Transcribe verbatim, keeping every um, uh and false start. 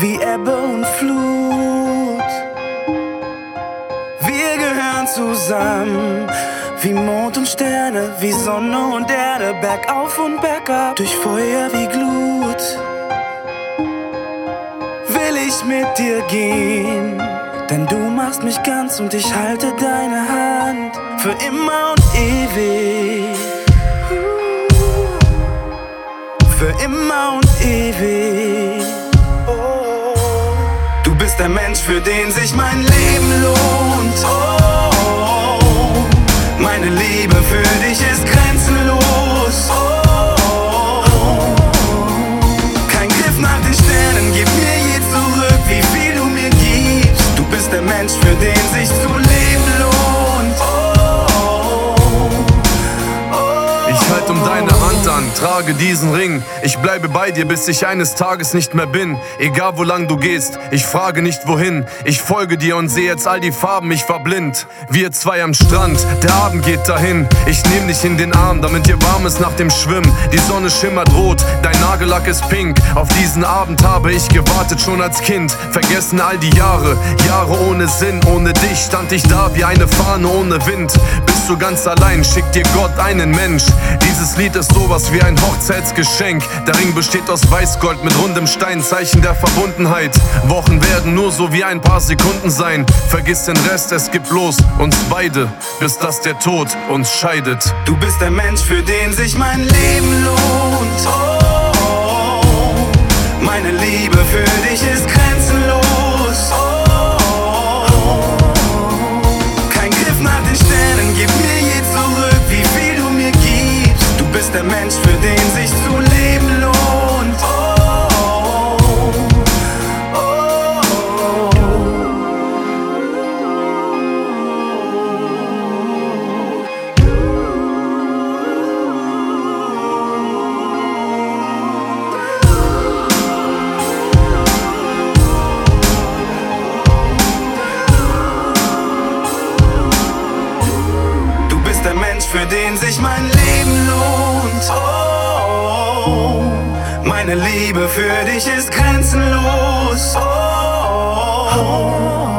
wie Ebbe und Flut. Wir gehören zusammen, wie Mond und Sterne, wie Sonne und Erde, bergauf und bergab, durch Feuer wie Glut. Will ich mit dir gehen, denn du machst mich ganz und ich halte deine Hand für immer und ewig. Für immer und ewig. Du bist der Mensch, für den sich mein Leben lohnt. Oh, meine Liebe für dich ist grenzenlos. Oh, kein Griff nach den Sternen gibt mir je zurück, wie viel du mir gibst. Du bist der Mensch, für den sich zu leben lohnt. Ich halte um deine Hand an, trage diesen Ring. Ich bleibe bei dir, bis ich eines Tages nicht mehr bin. Egal wo lang du gehst, ich frage nicht wohin. Ich folge dir und sehe jetzt all die Farben, ich war blind. Wir zwei am Strand, der Abend geht dahin. Ich nehm dich in den Arm, damit dir warm ist nach dem Schwimmen. Die Sonne schimmert rot, dein Nagellack ist pink. Auf diesen Abend habe ich gewartet schon als Kind. Vergessen all die Jahre, Jahre ohne Sinn. Ohne dich stand ich da wie eine Fahne ohne Wind. Bist du ganz allein, schickt dir Gott einen Mensch. Dieses Lied ist sowas wie ein Hochzeitsgeschenk. Der Ring besteht aus Weißgold mit rundem Stein, Zeichen der Verbundenheit. Wochen werden nur so wie ein paar Sekunden sein. Vergiss den Rest, es gibt bloß uns beide, bis dass der Tod uns scheidet. Du bist der Mensch, für den sich mein Leben lohnt. Oh, meine Liebe für dich ist grenzenlos. Oh, kein Griff nach den Sternen gibt mir je zurück, wie viel du mir gibst. Du bist der Mensch, für den sich zu leben lohnt. Der Mensch, für den sich mein Leben lohnt. Oh, meine Liebe für dich ist grenzenlos. Oh,